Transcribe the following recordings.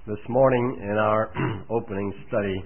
This morning in our opening study,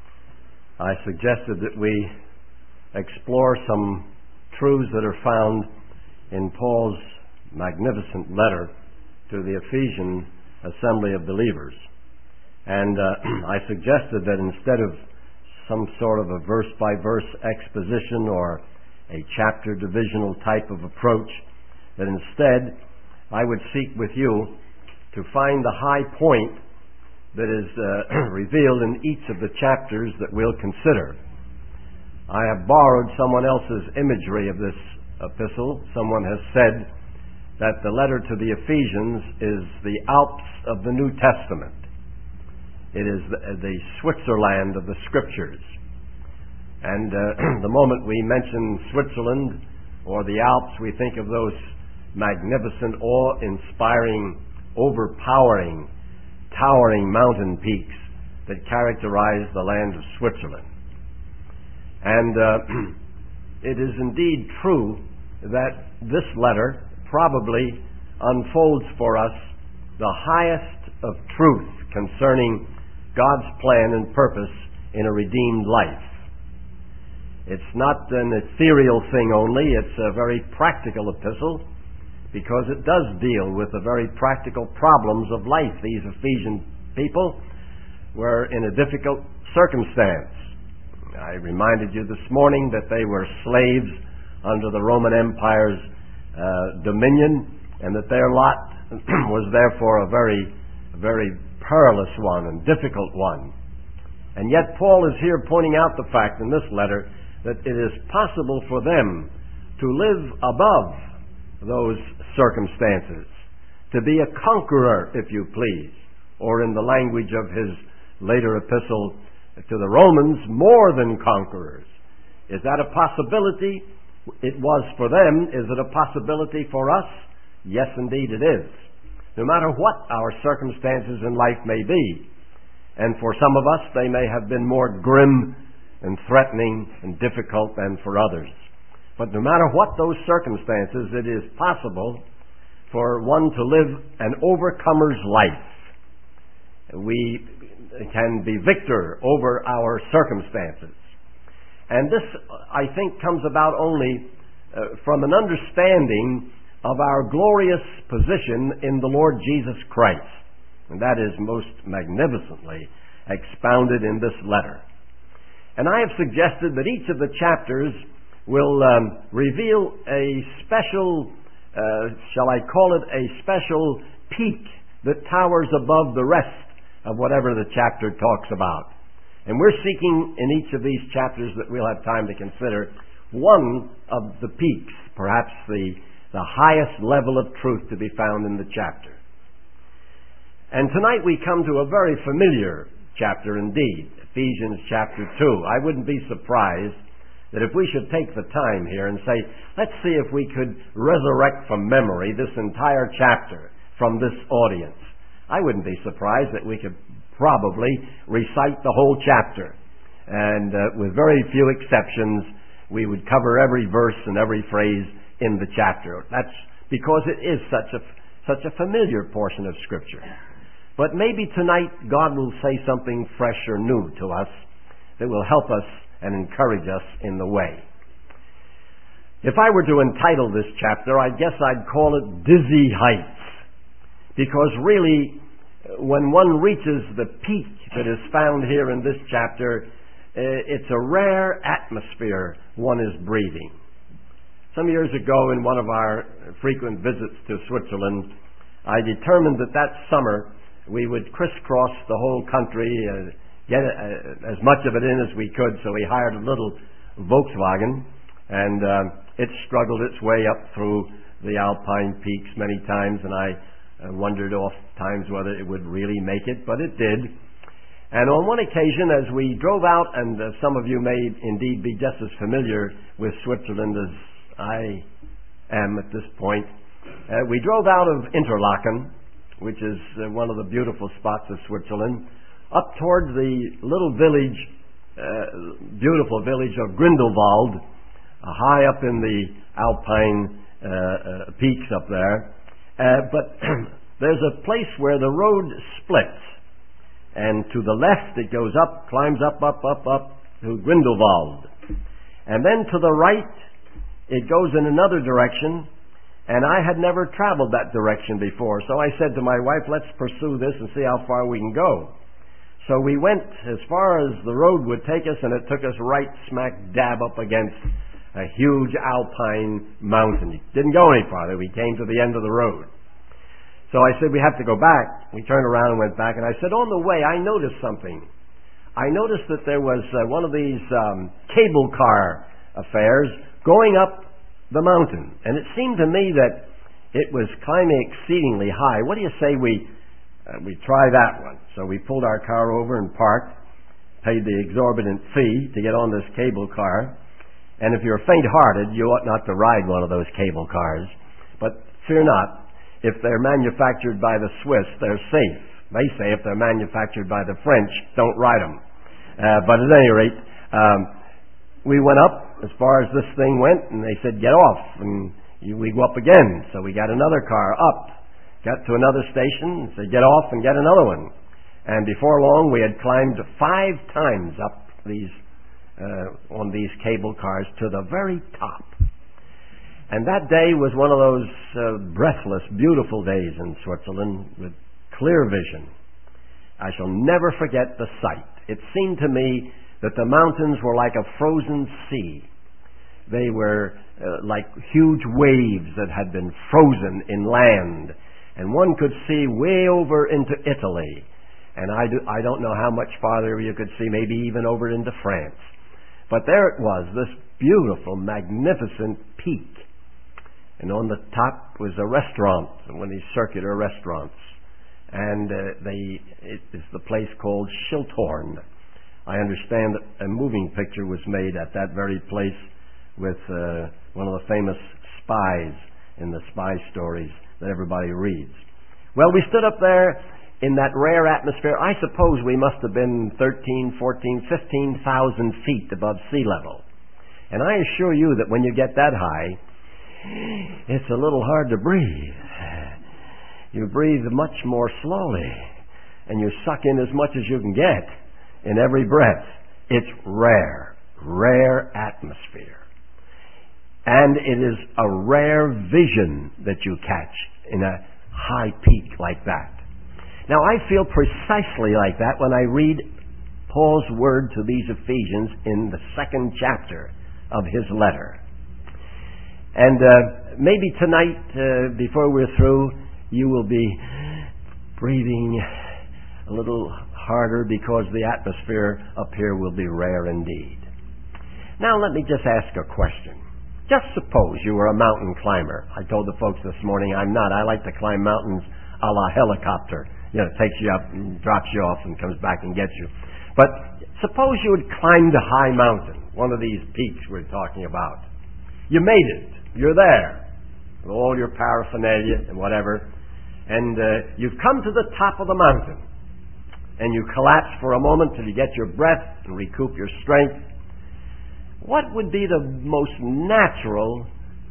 I suggested that we explore some truths that are found in Paul's magnificent letter to the Ephesian assembly of believers. And I suggested that instead of some sort of a verse-by-verse exposition or a chapter divisional type of approach, that instead I would seek with you to find the high point that is revealed in each of the chapters that we'll consider. I have borrowed someone else's imagery of this epistle. Someone has said that the letter to the Ephesians is the Alps of the New Testament. It is the Switzerland of the Scriptures. And the moment we mention Switzerland or the Alps, we think of those magnificent, awe-inspiring, overpowering, towering mountain peaks that characterize the land of Switzerland. And it is indeed true that this letter probably unfolds for us the highest of truth concerning God's plan and purpose in a redeemed life. It's not an ethereal thing only, it's a very practical epistle, because it does deal with the very practical problems of life. These Ephesian people were in a difficult circumstance. I reminded you this morning that they were slaves under the Roman Empire's dominion, and that their lot was therefore a very, very perilous one and difficult one. And yet Paul is here pointing out the fact in this letter that it is possible for them to live above those circumstances, to be a conqueror, if you please, or in the language of his later epistle to the Romans, more than conquerors. Is that a possibility? It was for them. Is it a possibility for us? Yes, indeed it is. No matter what our circumstances in life may be, and for some of us they may have been more grim and threatening and difficult than for others. But no matter what those circumstances, it is possible for one to live an overcomer's life. We can be victor over our circumstances. And this, I think, comes about only from an understanding of our glorious position in the Lord Jesus Christ. And that is most magnificently expounded in this letter. And I have suggested that each of the chapters will reveal a special, shall I call it a special peak that towers above the rest of whatever the chapter talks about. And we're seeking in each of these chapters that we'll have time to consider one of the peaks, perhaps the highest level of truth to be found in the chapter. And tonight we come to a very familiar chapter indeed, Ephesians chapter 2. I wouldn't be surprised that if we should take the time here and say, let's see if we could resurrect from memory this entire chapter from this audience, I wouldn't be surprised that we could probably recite the whole chapter. And with very few exceptions, we would cover every verse and every phrase in the chapter. That's because it is such a familiar portion of Scripture. But maybe tonight God will say something fresh or new to us that will help us and encourage us in the way. If I were to entitle this chapter, I guess I'd call it Dizzy Heights. Because really, when one reaches the peak that is found here in this chapter, it's a rare atmosphere one is breathing. Some years ago, in one of our frequent visits to Switzerland, I determined that summer we would crisscross the whole country, get as much of it in as we could, so we hired a little Volkswagen, and it struggled its way up through the Alpine peaks many times, and I wondered oft times whether it would really make it, but it did. And on one occasion, as we drove out, and some of you may indeed be just as familiar with Switzerland as I am at this point, we drove out of Interlaken, which is one of the beautiful spots of Switzerland, up toward the little village, beautiful village of Grindelwald, high up in the Alpine peaks up there. But there's a place where the road splits, And to the left it goes up, climbs up to Grindelwald. And then to the right it goes in another direction, and I had never traveled that direction before. So I said to my wife, let's pursue this and see how far we can go. So we went as far as the road would take us, and it took us right smack dab up against a huge alpine mountain. It didn't go any farther. We came to the end of the road. So I said, we have to go back. We turned around and went back, and I said, on the way, I noticed something. I noticed that there was one of these cable car affairs going up the mountain, and it seemed to me that it was climbing exceedingly high. What do you say we try that one? So we pulled our car over and parked, paid the exorbitant fee to get on this cable car. And if you're faint-hearted, you ought not to ride one of those cable cars. But fear not, if they're manufactured by the Swiss, they're safe. They say if they're manufactured by the French, don't ride them. But at any rate, we went up as far as this thing went, and they said, get off, and we go up again. So we got another car up, got to another station, and said, get off and get another one. And before long, we had climbed 5 times up these on these cable cars to the very top. And that day was one of those breathless, beautiful days in Switzerland with clear vision. I shall never forget the sight. It seemed to me that the mountains were like a frozen sea. They were like huge waves that had been frozen in land. And one could see way over into Italy. And I don't know how much farther you could see, maybe even over into France. But there it was, this beautiful, magnificent peak. And on the top was a restaurant, one of these circular restaurants. And it is the place called Schilthorn. I understand that a moving picture was made at that very place with one of the famous spies in the spy stories that everybody reads. Well, we stood up there in that rare atmosphere. I suppose we must have been 13, 14, 15,000 feet above sea level. And I assure you that when you get that high, it's a little hard to breathe. You breathe much more slowly, and you suck in as much as you can get in every breath. It's rare atmosphere. And it is a rare vision that you catch in a high peak like that. Now, I feel precisely like that when I read Paul's word to these Ephesians in the 2nd chapter of his letter. And maybe tonight, before we're through, you will be breathing a little harder because the atmosphere up here will be rare indeed. Now, let me just ask a question. Just suppose you were a mountain climber. I told the folks this morning I'm not. I like to climb mountains a la helicopter. You know, it takes you up and drops you off and comes back and gets you. But suppose you had climbed a high mountain, one of these peaks we're talking about. You made it. You're there with all your paraphernalia and whatever. And you've come to the top of the mountain. And you collapse for a moment till you get your breath and recoup your strength. What would be the most natural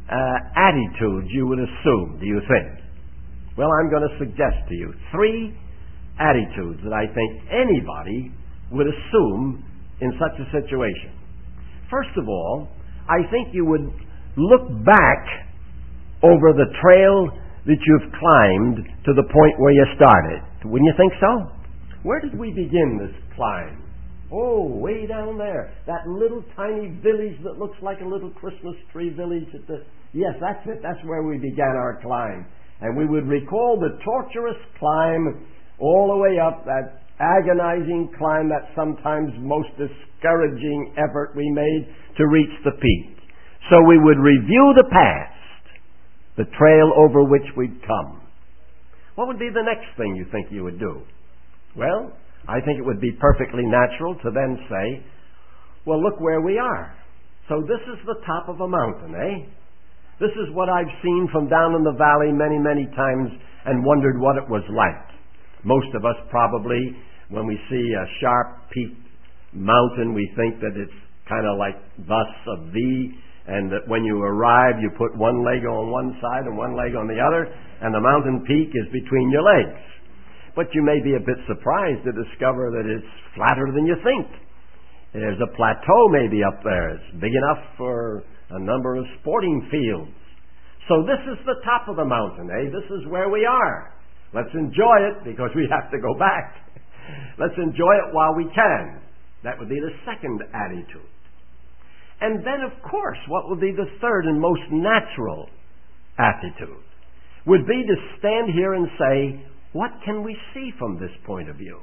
attitude you would assume, do you think? Well, I'm going to suggest to you 3 attitudes that I think anybody would assume in such a situation. First of all, I think you would look back over the trail that you've climbed to the point where you started. Wouldn't you think so? Where did we begin this climb? Oh, way down there. That little tiny village that looks like a little Christmas tree village. Yes, that's it. That's where we began our climb. And we would recall the torturous climb all the way up, that agonizing climb, that sometimes most discouraging effort we made to reach the peak. So we would review the past, the trail over which we'd come. What would be the next thing you think you would do? Well, I think it would be perfectly natural to then say, well, look where we are. So this is the top of a mountain, eh? This is what I've seen from down in the valley many, many times and wondered what it was like. Most of us probably, when we see a sharp peaked mountain, we think that it's kind of like thus a V, and that when you arrive, you put one leg on one side and one leg on the other, and the mountain peak is between your legs. but you may be a bit surprised to discover that it's flatter than you think. There's a plateau maybe up there. It's big enough for a number of sporting fields. So this is the top of the mountain, This is where we are. Let's enjoy it because we have to go back. Let's enjoy it while we can. That would be the second attitude. And then, of course, what would be the third and most natural attitude? Would be to stand here and say, what can we see from this point of view?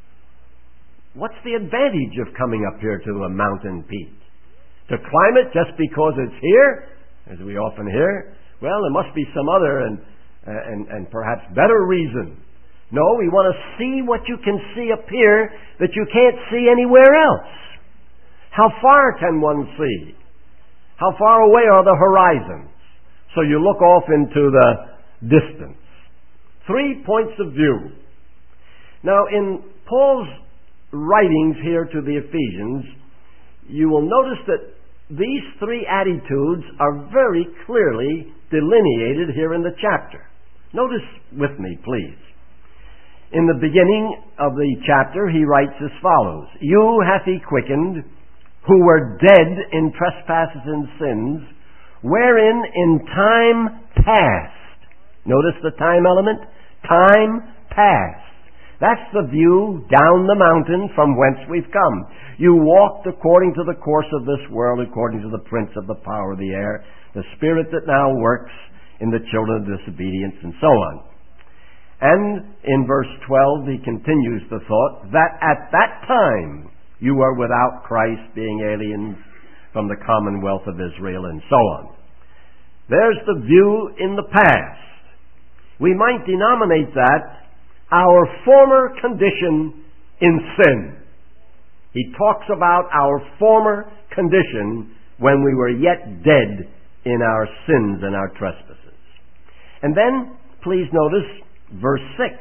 What's the advantage of coming up here to a mountain peak? To climb it just because it's here, as we often hear? Well, there must be some other and perhaps better reason. No, we want to see what you can see up here that you can't see anywhere else. How far can one see? How far away are the horizons? So you look off into the distance. 3 points of view. Now, in Paul's writings here to the Ephesians, you will notice that these three attitudes are very clearly delineated here in the chapter. Notice with me, please. In the beginning of the chapter, he writes as follows, "You hath he quickened, who were dead in trespasses and sins, wherein in time past." Notice the time element? Time past. That's the view down the mountain from whence we've come. You walked according to the course of this world, according to the prince of the power of the air, the spirit that now works in the children of disobedience, and so on. And in verse 12, he continues the thought, that at that time you were without Christ, being aliens from the commonwealth of Israel, and so on. There's the view in the past. We might denominate that our former condition in sin. He talks about our former condition when we were yet dead in our sins and our trespasses. And then, please notice, verse 6.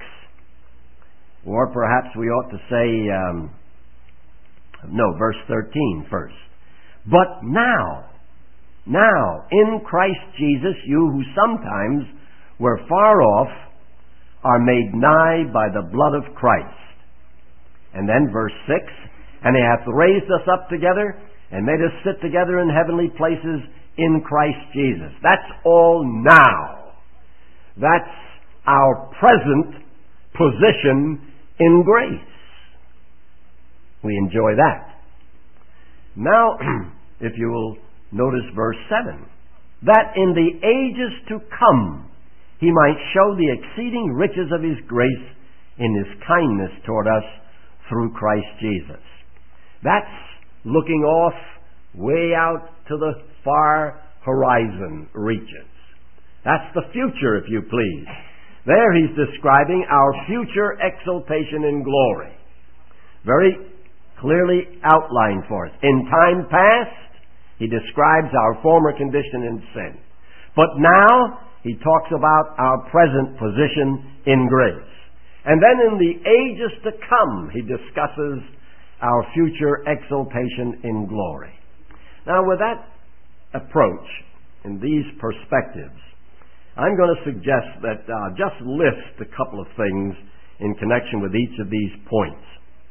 Or perhaps we ought to say, verse 13 first. "But now, in Christ Jesus, you who sometimes were far off are made nigh by the blood of Christ." And then verse 6, "And he hath raised us up together and made us sit together in heavenly places in Christ Jesus." That's all now. That's our present position in grace. We enjoy that. Now, if you will notice verse 7, "That in the ages to come he might show the exceeding riches of his grace in his kindness toward us through Christ Jesus." That's looking off way out to the far horizon reaches. That's the future, if you please. There he's describing our future exaltation in glory. Very clearly outlined for us. In time past, he describes our former condition in sin. But now, he talks about our present position in grace. And then in the ages to come, he discusses our future exaltation in glory. Now, with that approach and these perspectives, I'm going to suggest that just list a couple of things in connection with each of these points.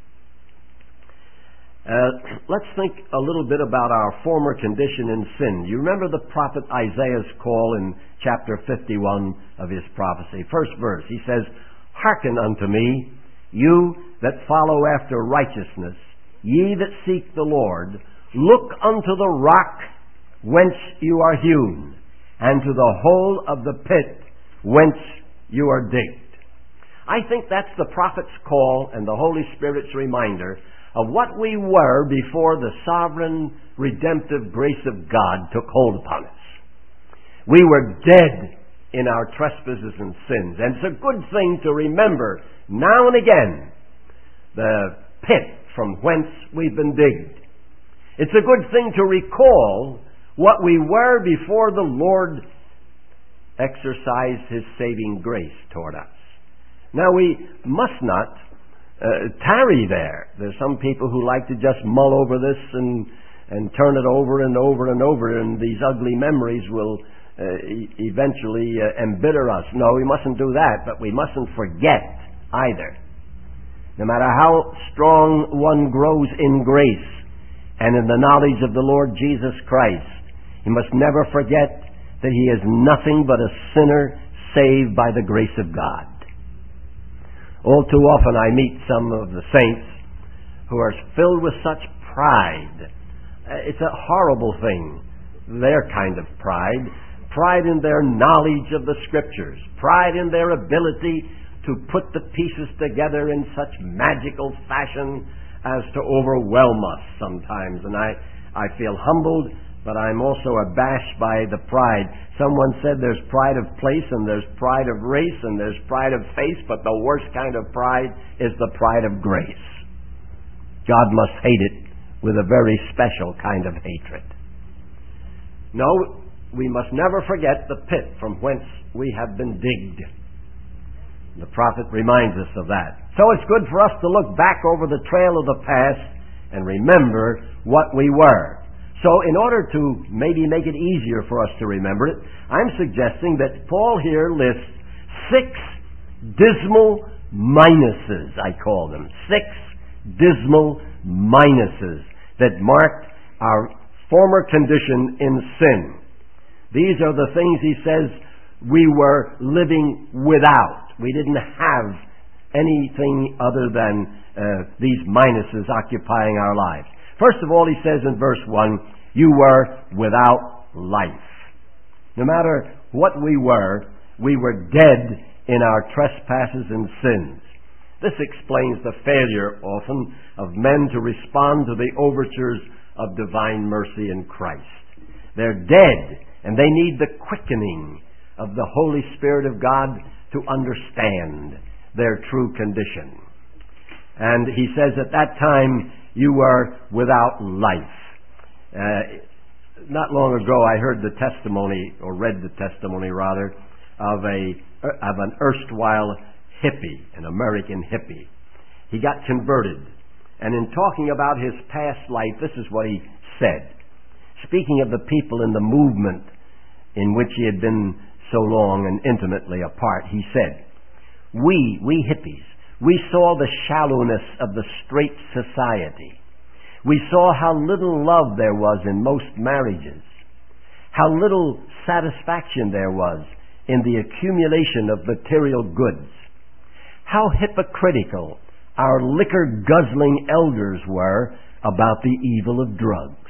Let's think a little bit about our former condition in sin. You remember the prophet Isaiah's call in chapter 51 of his prophecy. First verse, he says, "Hearken unto me, you that follow after righteousness, ye that seek the Lord. Look unto the rock whence you are hewn, and to the hole of the pit whence you are digged." I think that's the prophet's call and the Holy Spirit's reminder of what we were before the sovereign redemptive grace of God took hold upon us. We were dead in our trespasses and sins. And it's a good thing to remember now and again the pit from whence we've been digged. It's a good thing to recall what we were before the Lord exercised his saving grace toward us. Now, we must not tarry there. There's some people who like to just mull over this and turn it over and over and over, and these ugly memories will eventually embitter us. No, we mustn't do that, but we mustn't forget either. No matter how strong one grows in grace and in the knowledge of the Lord Jesus Christ, he must never forget that he is nothing but a sinner saved by the grace of God. All too often I meet some of the saints who are filled with such pride. It's a horrible thing, their kind of pride. Pride in their knowledge of the Scriptures. Pride in their ability to put the pieces together in such magical fashion as to overwhelm us sometimes. And I feel humbled, but I'm also abashed by the pride. Someone said there's pride of place and there's pride of race and there's pride of face, but the worst kind of pride is the pride of grace. God must hate it with a very special kind of hatred. No, we must never forget the pit from whence we have been digged. The prophet reminds us of that. So it's good for us to look back over the trail of the past and remember what we were. So in order to maybe make it easier for us to remember it, I'm suggesting that Paul here lists 6 dismal minuses, I call them. 6 dismal minuses that marked our former condition in sin. These are the things he says we were living without. We didn't have anything other than these minuses occupying our lives. First of all, he says in verse 1, you were without life. No matter what we were dead in our trespasses and sins. This explains the failure often of men to respond to the overtures of divine mercy in Christ. They're dead, and they need the quickening of the Holy Spirit of God to understand their true condition. And he says at that time, you were without life. Not long ago, I heard the testimony, or read the testimony rather, of an erstwhile hippie, an American hippie. He got converted, and in talking about his past life, this is what he said. Speaking of the people in the movement in which he had been so long and intimately a part, he said, we hippies, we saw the shallowness of the straight society. We saw how little love there was in most marriages, how little satisfaction there was in the accumulation of material goods, how hypocritical our liquor-guzzling elders were about the evil of drugs.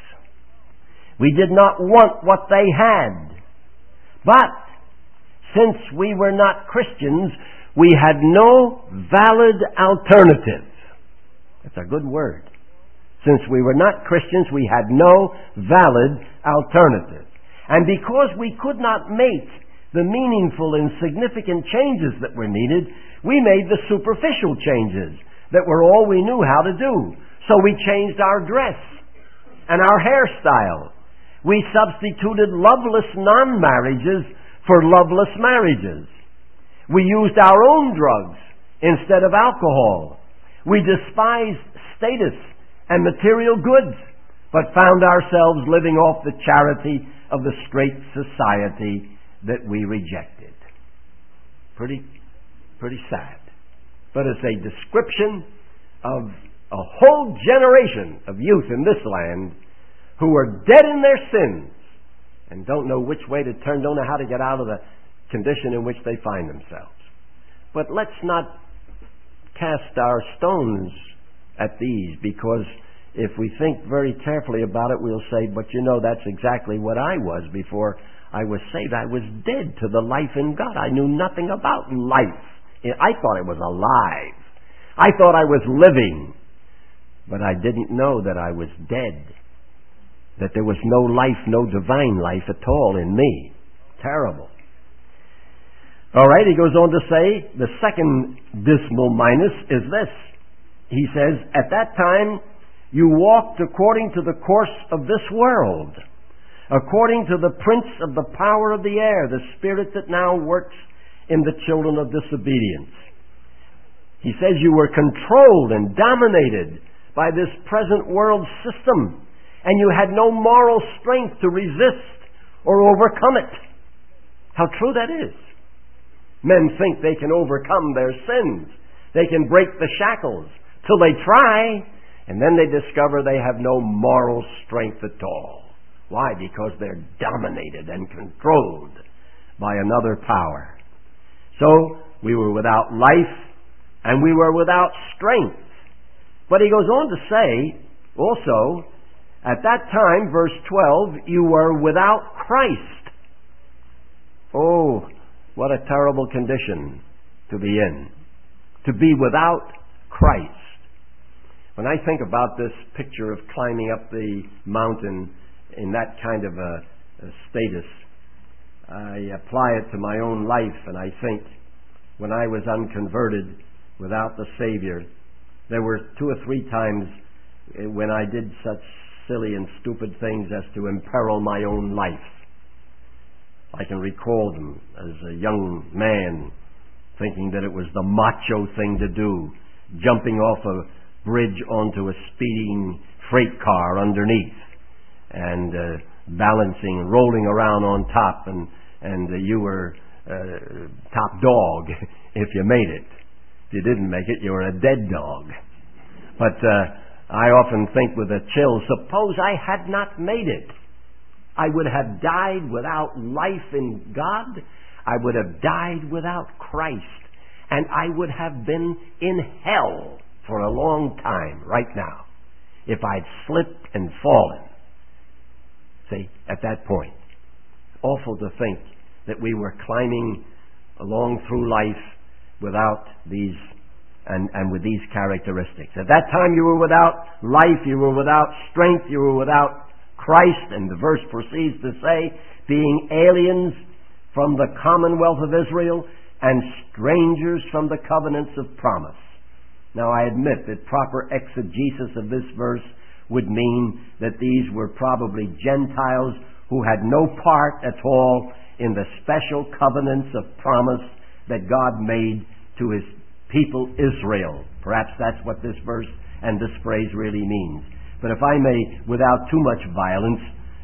We did not want what they had, but since we were not Christians, we had no valid alternative. That's a good word. Since we were not Christians, we had no valid alternative. And because we could not make the meaningful and significant changes that were needed, we made the superficial changes that were all we knew how to do. So we changed our dress and our hairstyle. We substituted loveless non-marriages for loveless marriages. We used our own drugs instead of alcohol. We despised status and material goods, but found ourselves living off the charity of the straight society that we rejected. Pretty sad. But it's a description of a whole generation of youth in this land who are dead in their sins and don't know which way to turn, don't know how to get out of the condition in which they find themselves. But let's not cast our stones at these, because if we think very carefully about it, we'll say, but you know, that's exactly what I was before I was saved. I was dead to the life in God. I knew nothing about life. I thought I was alive. I thought I was living. But I didn't know that I was dead. That there was no life, no divine life at all in me. Terrible. All right, he goes on to say, the second dismal minus is this. He says, at that time, you walked according to the course of this world, according to the prince of the power of the air, the spirit that now works in the children of disobedience. He says you were controlled and dominated by this present world system, and you had no moral strength to resist or overcome it. How true that is. Men think they can overcome their sins. They can break the shackles till they try, and then they discover they have no moral strength at all. Why? Because they're dominated and controlled by another power. So, we were without life, and we were without strength. But he goes on to say, also, at that time, verse 12, you were without Christ. Oh, what a terrible condition to be in. To be without Christ. When I think about this picture of climbing up the mountain in that kind of a status, I apply it to my own life, and I think when I was unconverted without the Savior, there were 2 or 3 times when I did such silly and stupid things as to imperil my own life. I can recall them as a young man, thinking that it was the macho thing to do, jumping off a bridge onto a speeding freight car underneath, and balancing, rolling around on top, and you were top dog if you made it. If you didn't make it, you were a dead dog. But I often think with a chill, suppose I had not made it. I would have died without life in God. I would have died without Christ. And I would have been in hell for a long time right now if I'd slipped and fallen. See, at that point. Awful to think that we were climbing along through life without these and with these characteristics. At that time you were without life, you were without strength, you were without Christ, and the verse proceeds to say, being aliens from the commonwealth of Israel and strangers from the covenants of promise. Now I admit that proper exegesis of this verse would mean that these were probably Gentiles who had no part at all in the special covenants of promise that God made to His people Israel. Perhaps that's what this verse and this phrase really means. But if I may, without too much violence,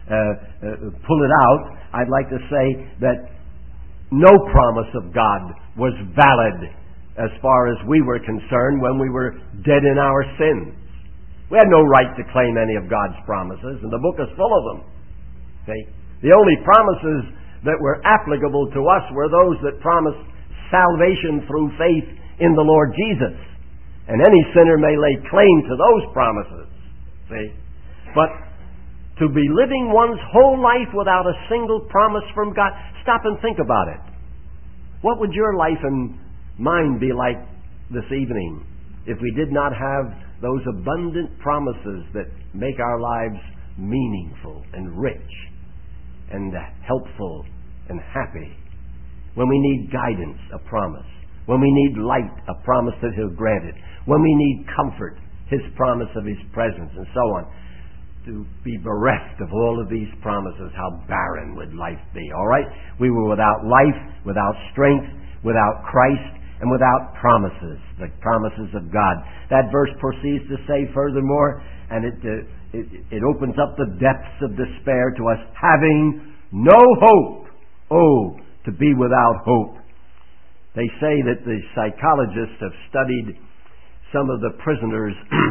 pull it out, I'd like to say that no promise of God was valid as far as we were concerned when we were dead in our sins. We had no right to claim any of God's promises, and the book is full of them. Okay? The only promises that were applicable to us were those that promised salvation through faith in the Lord Jesus. And any sinner may lay claim to those promises. See? But to be living one's whole life without a single promise from God, stop and think about it. What would your life and mine be like this evening if we did not have those abundant promises that make our lives meaningful and rich and helpful and happy? When we need guidance, a promise. When we need light, a promise that He'll grant it. When we need comfort, His promise of His presence, and so on. To be bereft of all of these promises, how barren would life be, all right? We were without life, without strength, without Christ, and without promises, the promises of God. That verse proceeds to say furthermore, and it opens up the depths of despair to us, having no hope. Oh, to be without hope. They say that the psychologists have studied some of the prisoners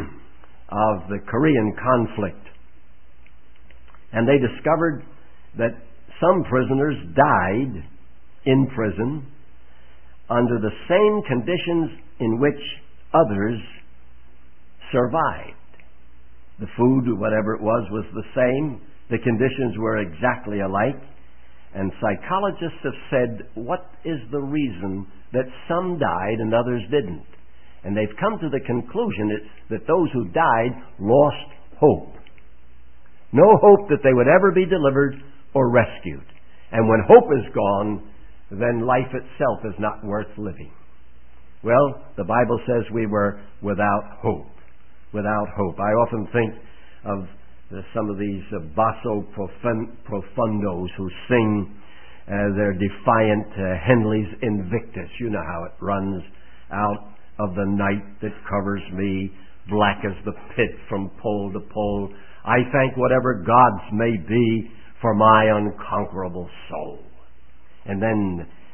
of the Korean conflict. And they discovered that some prisoners died in prison under the same conditions in which others survived. The food, whatever it was the same. The conditions were exactly alike. And psychologists have said, what is the reason that some died and others didn't? And they've come to the conclusion that those who died lost hope. No hope that they would ever be delivered or rescued. And when hope is gone, then life itself is not worth living. Well, the Bible says we were without hope. Without hope. I often think of some of these basso profundos who sing their defiant Henley's Invictus. You know how it runs. Out of the night that covers me, black as the pit from pole to pole, I thank whatever gods may be for my unconquerable soul. And then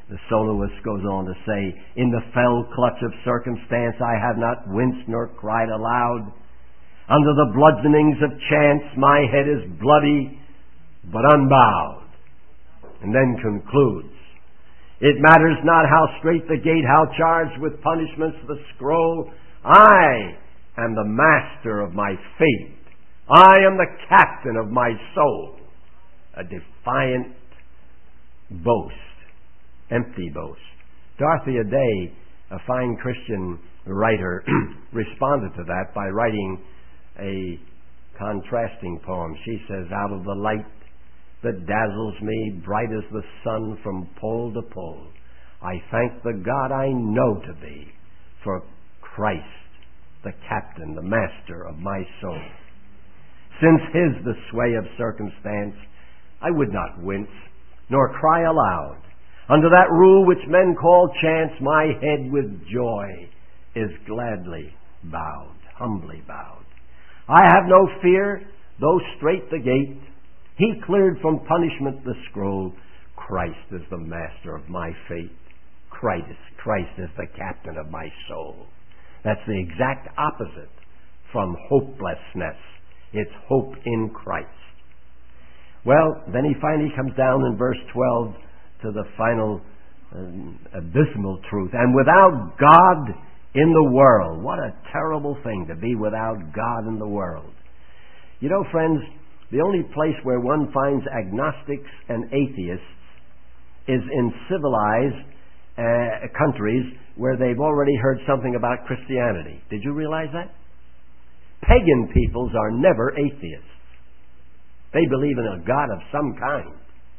The soloist goes on to say, in the fell clutch of circumstance I have not winced nor cried aloud. Under the bludgeonings of chance my head is bloody but unbowed. And then concludes, it matters not how strait the gate, how charged with punishments the scroll. I am the master of my fate. I am the captain of my soul. A defiant boast, empty boast. Dorothea Day, a fine Christian writer, responded to that by writing a contrasting poem. She says, out of the light that dazzles me, bright as the sun from pole to pole, I thank the God I know to be for Christ, the captain, the master of my soul. Since his the sway of circumstance, I would not wince, nor cry aloud. Under that rule which men call chance, my head with joy is gladly bowed, humbly bowed. I have no fear, though strait the gate. He cleared from punishment the scroll. Christ is the master of my fate. Christ is the captain of my soul. That's the exact opposite from hopelessness. It's hope in Christ. Well, then he finally comes down in verse 12 to the final abysmal truth. And without God in the world. What a terrible thing to be without God in the world. You know, friends, the only place where one finds agnostics and atheists is in civilized countries where they've already heard something about Christianity. Did you realize that? Pagan peoples are never atheists. They believe in a God of some kind.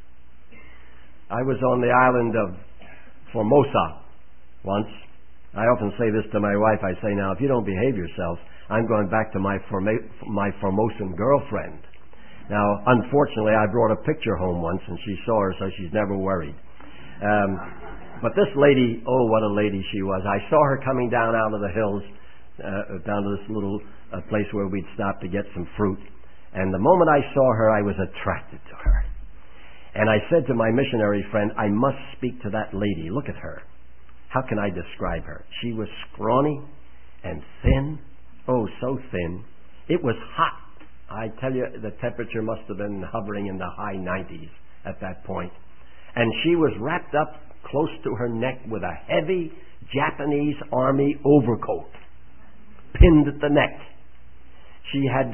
I was on the island of Formosa once. I often say this to my wife. I say, now, if you don't behave yourself, I'm going back to my Formosan girlfriend. Now, unfortunately, I brought a picture home once, and she saw her, so she's never worried. But this lady, oh, what a lady she was. I saw her coming down out of the hills, down to this little place where we'd stop to get some fruit. And the moment I saw her, I was attracted to her. And I said to my missionary friend, I must speak to that lady. Look at her. How can I describe her? She was scrawny and thin. Oh, so thin. It was hot. I tell you, the temperature must have been hovering in the high 90s at that point. And she was wrapped up close to her neck with a heavy Japanese army overcoat pinned at the neck. She had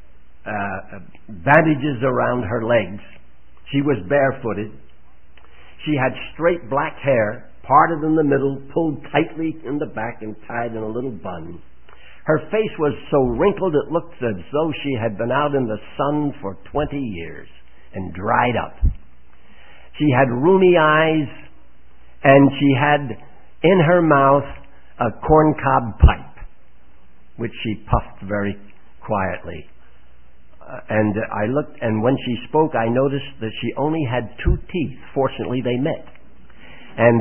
bandages around her legs. She was barefooted. She had straight black hair, parted in the middle, pulled tightly in the back, and tied in a little bun. Her face was so wrinkled it looked as though she had been out in the sun for 20 years and dried up. She had rheumy eyes, and she had in her mouth a corncob pipe, which she puffed very quietly. And I looked, and when she spoke, I noticed that she only had 2 teeth. Fortunately, they met. And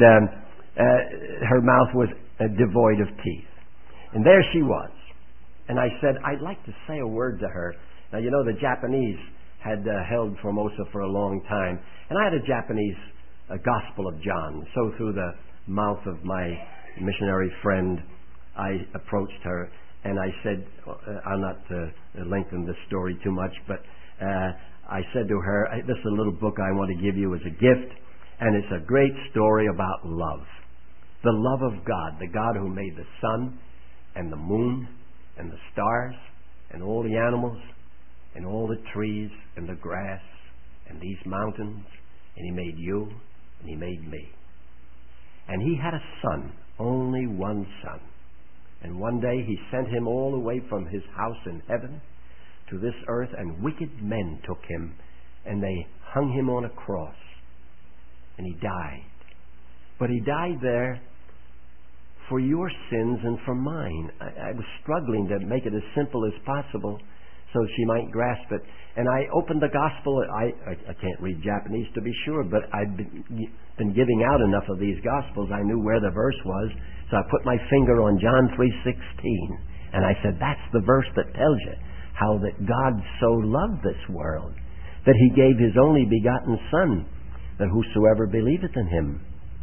her mouth was devoid of teeth. And there she was. And I said, I'd like to say a word to her. Now, you know, the Japanese had held Formosa for a long time. And I had a Japanese Gospel of John. So through the mouth of my missionary friend, I approached her. And I said, I'll not lengthen this story too much, but I said to her, this is a little book I want to give you as a gift, and it's a great story about love. The love of God, the God who made the sun and the moon and the stars and all the animals and all the trees and the grass and these mountains, and He made you and He made me. And He had a son, only one son. And one day He sent Him all the way from His house in heaven to this earth, and wicked men took Him, and they hung Him on a cross. And He died. But He died there for your sins and for mine. I was struggling to make it as simple as possible so she might grasp it. And I opened the Gospel. I can't read Japanese to be sure, but I'd been giving out enough of these Gospels. I knew where the verse was. So I put my finger on John 3:16, and I said, that's the verse that tells you how that God so loved this world, that He gave His only begotten Son, that whosoever believeth in Him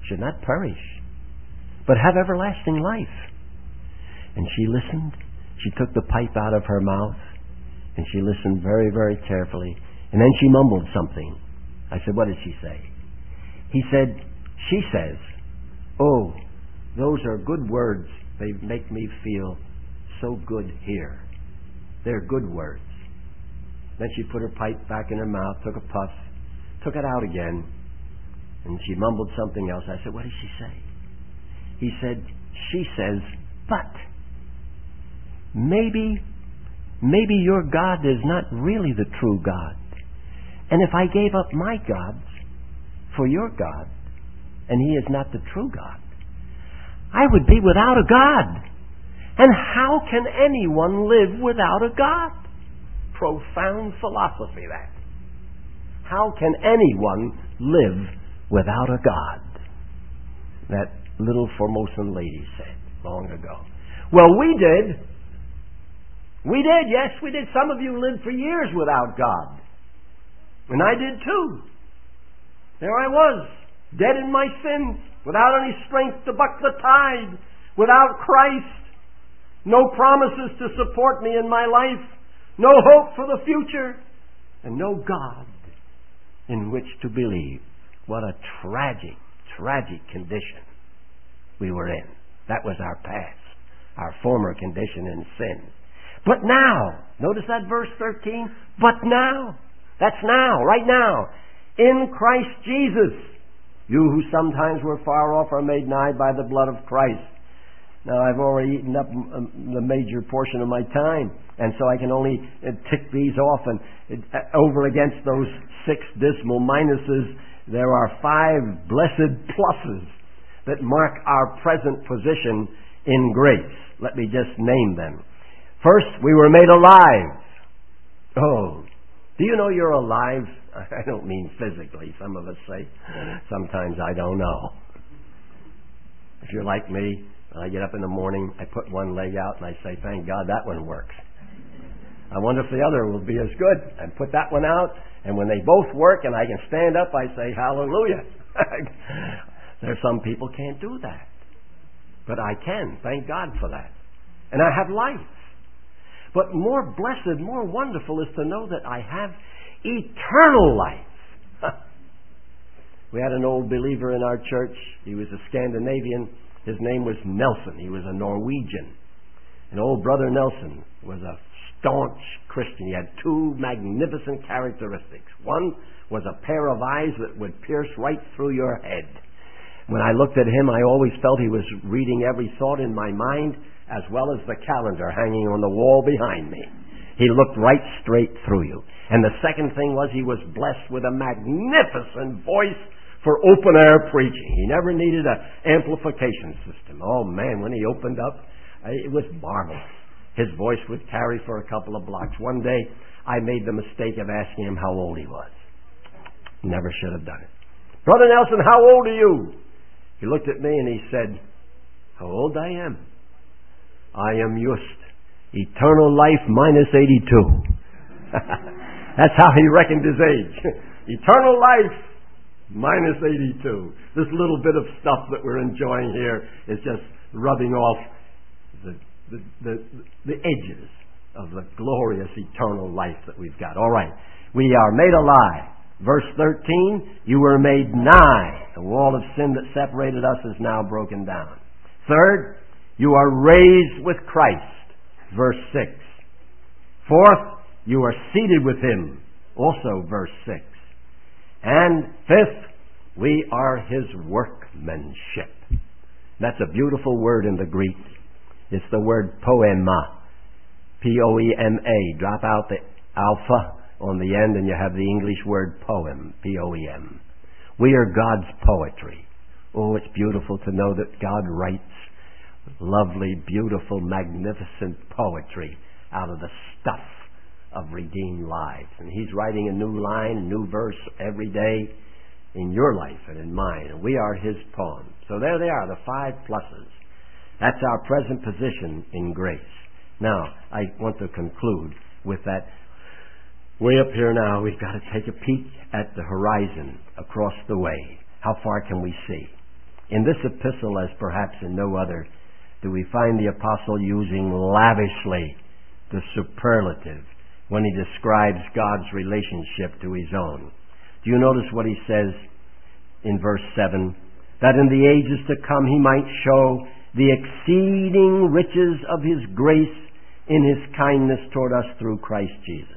should not perish, but have everlasting life. And she listened. She took the pipe out of her mouth, and she listened very, very carefully. And then she mumbled something. I said, what did she say? She says, oh, those are good words. They make me feel so good here. They're good words. Then she put her pipe back in her mouth, took a puff, took it out again, and she mumbled something else. I said, what did she say? She says, but maybe your God is not really the true God. And if I gave up my gods for your God, and he is not the true God, I would be without a God. And how can anyone live without a God? Profound philosophy, that. How can anyone live without a God? That little Formosan lady said long ago. Well, we did. Yes, we did. Some of you lived for years without God. And I did too. There I was, dead in my sins, without any strength to buck the tide, without Christ, no promises to support me in my life, no hope for the future, and no God in which to believe. What a tragic, tragic condition we were in. That was our past, our former condition in sin. But now, notice that verse 13, but now, that's now, right now, in Christ Jesus, you who sometimes were far off are made nigh by the blood of Christ. Now, I've already eaten up the major portion of my time, and so I can only tick these off. And over against those 6 dismal minuses, there are 5 blessed pluses that mark our present position in grace. Let me just name them. First, we were made alive. Oh, do you know you're alive? I don't mean physically, some of us say. Sometimes I don't know. If you're like me, when I get up in the morning, I put one leg out and I say, thank God that one works. I wonder if the other will be as good. I put that one out, and when they both work and I can stand up, I say, hallelujah. There's some people can't do that. But I can. Thank God for that. And I have life. But more blessed, more wonderful is to know that I have eternal life. We had an old believer in our church. He was a Scandinavian. His name was Nelson. He was a Norwegian. And old brother Nelson was a staunch Christian. He had 2 magnificent characteristics. One was a pair of eyes that would pierce right through your head. When I looked at him, I always felt he was reading every thought in my mind, as well as the calendar hanging on the wall behind me. He looked right straight through you. And the second thing was he was blessed with a magnificent voice for open-air preaching. He never needed an amplification system. Oh, man, when he opened up, it was marvelous. His voice would carry for a couple of blocks. One day, I made the mistake of asking him how old he was. Never should have done it. Brother Nelson, how old are you? He looked at me and he said, how old I am? I am just eternal life minus 82. That's how he reckoned his age. Eternal life minus 82. This little bit of stuff that we're enjoying here is just rubbing off the edges of the glorious eternal life that we've got. All right. We are made alive. Verse 13, you were made nigh. The wall of sin that separated us is now broken down. Third, you are raised with Christ. Verse 6. Fourth, you are seated with him. Also verse 6. And fifth, we are his workmanship. That's a beautiful word in the Greek. It's the word poema. P-O-E-M-A. Drop out the alpha on the end and you have the English word poem. P-O-E-M. We are God's poetry. Oh, it's beautiful to know that God writes lovely, beautiful, magnificent poetry out of the stuff of redeemed lives. And he's writing a new line, a new verse every day in your life and in mine. And we are his poem. So there they are, the 5 pluses. That's our present position in grace. Now, I want to conclude with that. Way up here now, we've got to take a peek at the horizon across the way. How far can we see? In this epistle, as perhaps in no other, do we find the apostle using lavishly the superlative when he describes God's relationship to his own. Do you notice what he says in verse 7? That in the ages to come he might show the exceeding riches of his grace in his kindness toward us through Christ Jesus.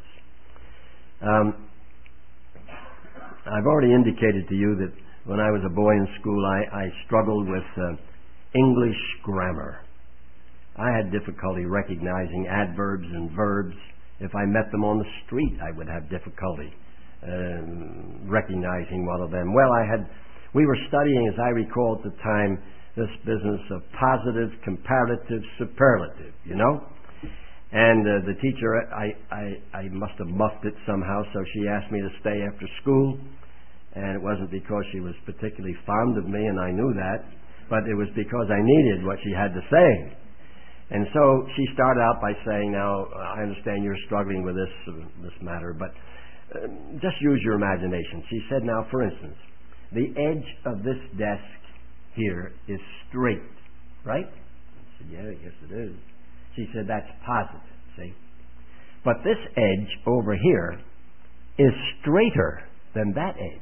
I've already indicated to you that when I was a boy in school, I struggled with English grammar. I had difficulty recognizing adverbs and verbs. If I met them on the street, I would have difficulty recognizing one of them. Well, we were studying, as I recall at the time, this business of positive, comparative, superlative, you know? And the teacher, I must have muffed it somehow, so she asked me to stay after school. And it wasn't because she was particularly fond of me, and I knew that, but it was because I needed what she had to say. And so she started out by saying, now, I understand you're struggling with this matter, but just use your imagination. She said, now, for instance, the edge of this desk here is straight, right? I said, yeah, I guess it is. She said, that's positive, see? But this edge over here is straighter than that edge.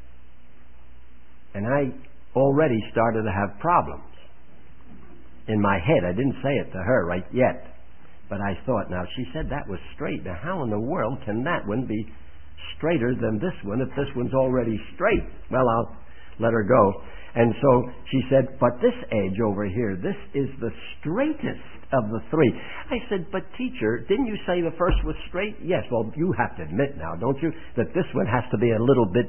And I already started to have problems in my head. I didn't say it to her right yet. But I thought, now, she said that was straight. Now, how in the world can that one be straighter than this one if this one's already straight? Well, I'll let her go. And so she said, but this edge over here, this is the straightest of the three. I said, but teacher, didn't you say the first was straight? Yes, well, you have to admit now, don't you, that this one has to be a little bit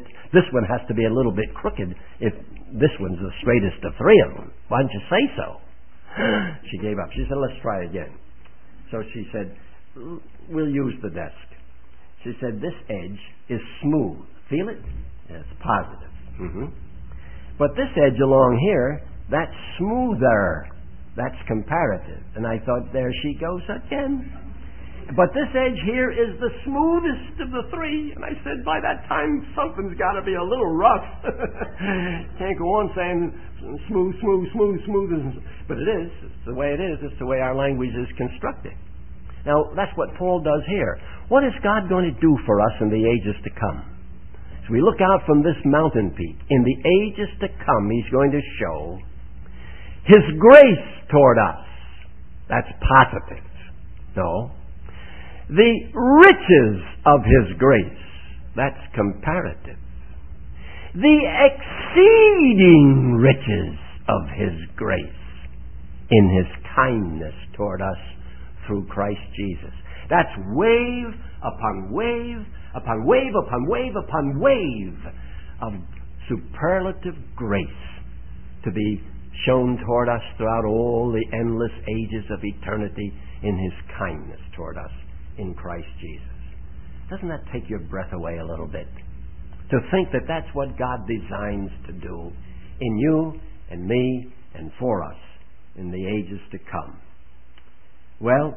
crooked if this one's the straightest of three of them. Why didn't you say so? She gave up. She said, let's try again. So she said, we'll use the desk. She said, this edge is smooth. Feel it? Yeah, it's positive. Mm-hmm. But this edge along here, that's smoother. That's comparative. And I thought, there she goes again. But this edge here is the smoothest of the three. And I said, by that time, something's got to be a little rough. Can't go on saying smooth, smooth, smooth, smooth. But it is. It's the way it is. It's the way our language is constructed. Now, that's what Paul does here. What is God going to do for us in the ages to come? As we look out from this mountain peak, in the ages to come, He's going to show His grace toward us. That's positive. No. The riches of His grace. That's comparative. The exceeding riches of His grace in His kindness toward us through Christ Jesus. That's wave upon wave upon wave upon wave upon wave of superlative grace to be shown toward us throughout all the endless ages of eternity in His kindness toward us in Christ Jesus. Doesn't that take your breath away a little bit? To think that that's what God designs to do in you and me and for us in the ages to come. Well,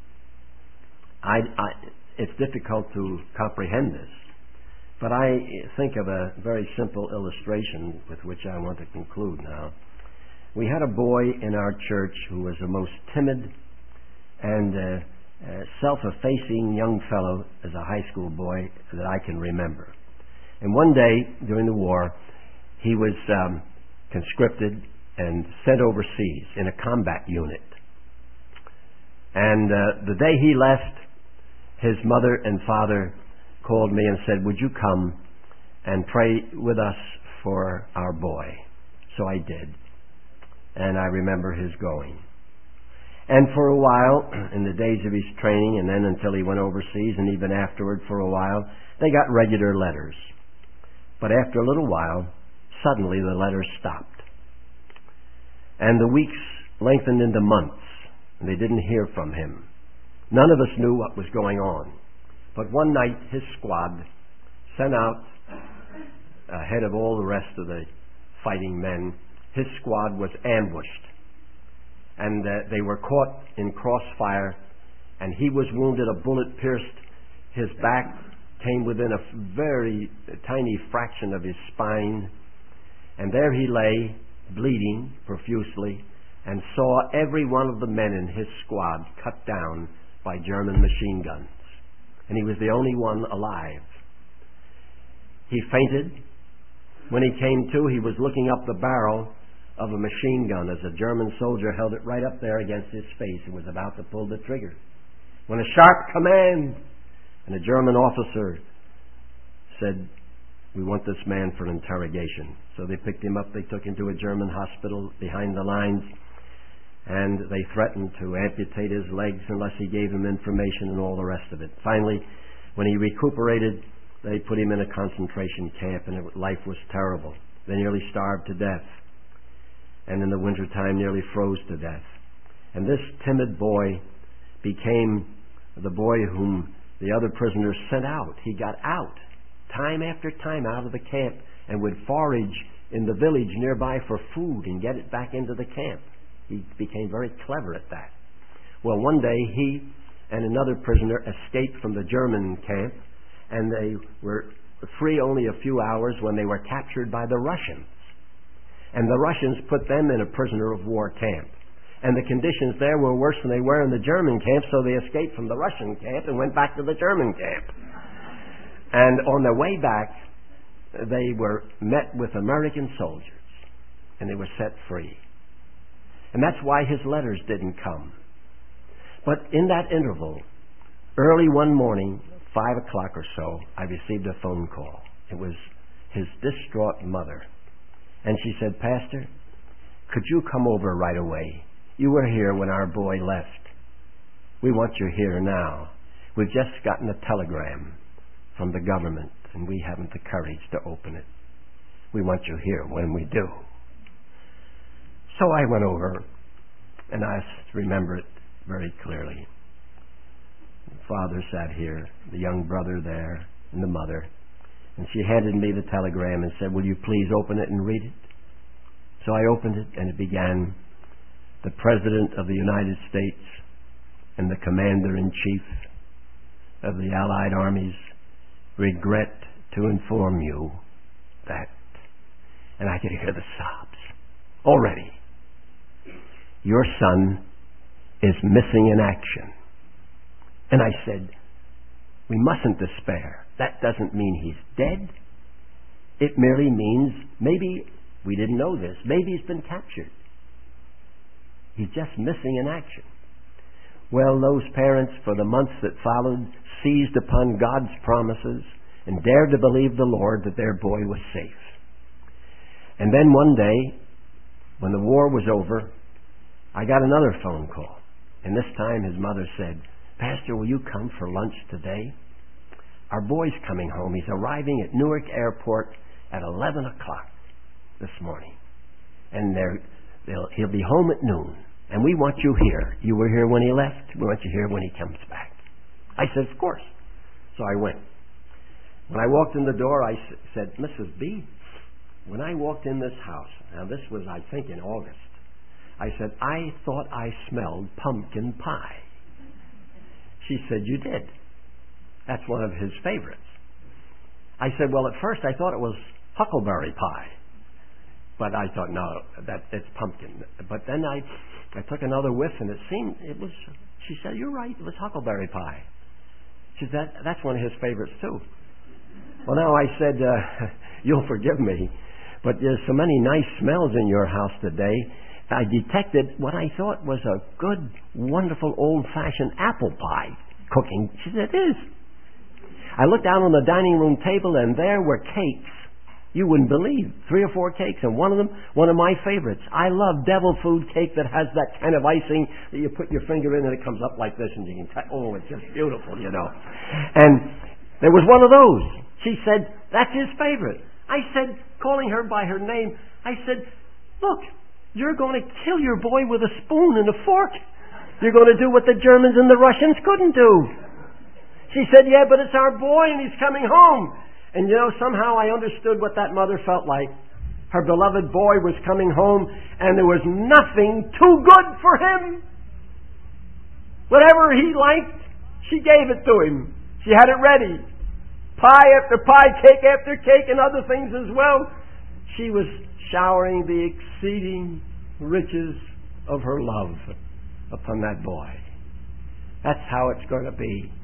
it's difficult to comprehend this, but I think of a very simple illustration with which I want to conclude now. We had a boy in our church who was the most timid and self-effacing young fellow as a high school boy that I can remember. And one day during the war, he was conscripted and sent overseas in a combat unit. And the day he left, his mother and father called me and said, would you come and pray with us for our boy? So I did. And I remember his going. And for a while, in the days of his training, and then until he went overseas, and even afterward for a while, they got regular letters. But after a little while, suddenly the letters stopped. And the weeks lengthened into months, and they didn't hear from him. None of us knew what was going on. But one night, his squad sent out, ahead of all the rest of the fighting men, his squad was ambushed. And they were caught in crossfire, and he was wounded. A bullet pierced his back, came within a very tiny fraction of his spine. And there he lay, bleeding profusely, and saw every one of the men in his squad cut down by German machine guns. And he was the only one alive. He fainted. When he came to, he was looking up the barrel of a machine gun as a German soldier held it right up there against his face and was about to pull the trigger, when a sharp command, and a German officer said, "We want this man for an interrogation." So they picked him up, they took him to a German hospital behind the lines, and they threatened to amputate his legs unless he gave them information and all the rest of it. Finally, when he recuperated, they put him in a concentration camp, and life was terrible. They nearly starved to death, and in the wintertime nearly froze to death. And this timid boy became the boy whom the other prisoners sent out. He got out time after time out of the camp and would forage in the village nearby for food and get it back into the camp. He became very clever at that. Well, one day he and another prisoner escaped from the German camp, and they were free only a few hours when they were captured by the Russians. And the Russians put them in a prisoner of war camp. And the conditions there were worse than they were in the German camp, so they escaped from the Russian camp and went back to the German camp. And on their way back, they were met with American soldiers, and they were set free. And that's why his letters didn't come. But in that interval, early one morning, 5 o'clock or so, I received a phone call. It was his distraught mother. And she said, "Pastor, could you come over right away? You were here when our boy left. We want you here now. We've just gotten a telegram from the government, and we haven't the courage to open it. We want you here when we do." So I went over, and I remember it very clearly. The father sat here, the young brother there, and the mother. And she handed me the telegram and said, "Will you please open it and read it?" So I opened it, and it began, "The President of the United States and the Commander-in-Chief of the Allied Armies regret to inform you that," and I could hear the sobs already, "your son is missing in action." And I said, "We mustn't despair. That doesn't mean he's dead. It merely means maybe, we didn't know this, maybe he's been captured. He's just missing in action." Well, those parents, for the months that followed, seized upon God's promises and dared to believe the Lord that their boy was safe. And then one day, when the war was over, I got another phone call. And this time his mother said, "Pastor, will you come for lunch today? Our boy's coming home. He's arriving at Newark Airport at 11 o'clock this morning. And he'll be home at noon. And we want you here. You were here when he left. We want you here when he comes back." I said, "Of course." So I went. When I walked in the door, I said, "Mrs. B, when I walked in this house," now this was, I think, in August, I said, "I thought I smelled pumpkin pie." She said, "You did. That's one of his favorites." I said, "Well, at first I thought it was huckleberry pie. But I thought, no, it's pumpkin." But then I took another whiff, and it was, she said, "You're right, it was huckleberry pie." She said, "That's one of his favorites too." Well, now I said, "You'll forgive me, but there's so many nice smells in your house today. I detected what I thought was a good, wonderful, old-fashioned apple pie cooking." She said, "It is." I looked down on the dining room table, and there were cakes. You wouldn't believe, 3 or 4 cakes, and one of them, one of my favorites. I love devil food cake that has that kind of icing that you put your finger in and it comes up like this, and you can oh, it's just beautiful, you know. And there was one of those. She said, "That's his favorite." I said, calling her by her name, I said, "Look, you're going to kill your boy with a spoon and a fork. You're going to do what the Germans and the Russians couldn't do." She said, "Yeah, but it's our boy and he's coming home." And you know, somehow I understood what that mother felt like. Her beloved boy was coming home, and there was nothing too good for him. Whatever he liked, she gave it to him. She had it ready. Pie after pie, cake after cake, and other things as well. she was showering the exceeding riches of her love upon that boy. That's how it's going to be